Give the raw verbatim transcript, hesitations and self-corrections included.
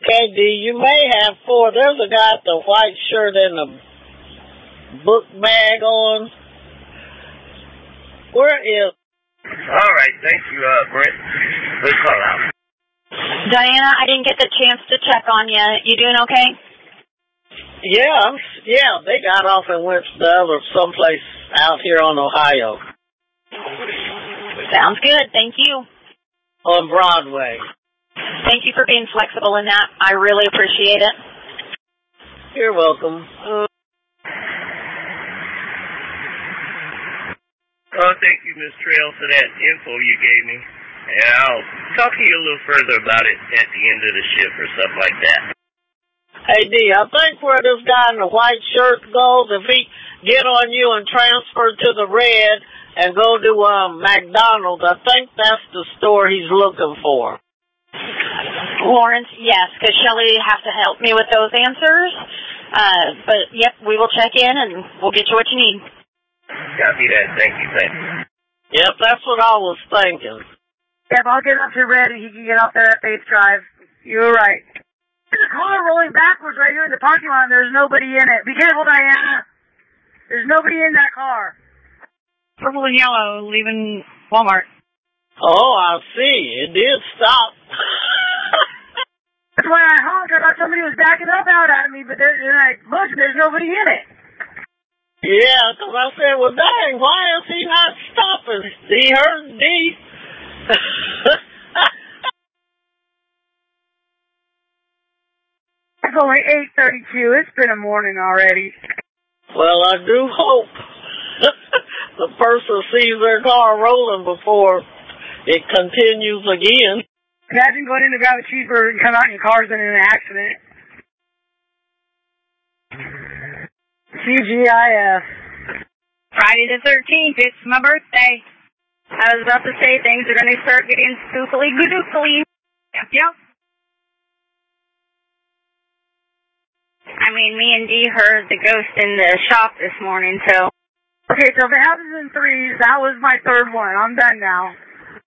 K D, you may have four. There's a guy with the white shirt and the book bag on. Where is... All right, thank you, uh, Brent. Good call out. Diana, I didn't get the chance to check on you. You doing okay? Yeah, I'm, yeah, they got off and went to the other someplace out here on Ohio. Sounds good, thank you. On Broadway. Thank you for being flexible in that. I really appreciate it. You're welcome. Uh, oh, thank you, Miss Trail, for that info you gave me. And I'll talk to you a little further about it at the end of the shift or stuff like that. Hey, D, I think where this guy in the white shirt goes, if he get on you and transfer to the red and go to um, McDonald's, I think that's the store he's looking for. Lawrence, yes, because Shelley has to help me with those answers. Uh, but, yep, we will check in and we'll get you what you need. Copy that. Thank you. Thank you. Yep, that's what I was thinking. Yep, I'll get up to red and he can get off there at Faith Drive. You're right. There's a car rolling backwards right here in the parking lot and there's nobody in it. Be careful, Diana. There's nobody in that car. Purple and yellow, leaving Walmart. Oh, I see. It did stop. That's why I honked. I thought somebody was backing up out at me, but there, and I looked and there's nobody in it. Yeah, because I said, well, dang, why is he not stopping? He heard D. It's only eight thirty-two. It's been a morning already. Well, I do hope the person sees their car rolling before it continues again. Imagine going in to grab a cheeseburger and come out and your car's in an accident. T G I F. Friday the thirteenth, it's my birthday. I was about to say things are going to start getting spookily goodookly. Yep, yep. I mean, me and Dee heard the ghost in the shop this morning, so. Okay, so if it happens in threes, that was my third one. I'm done now.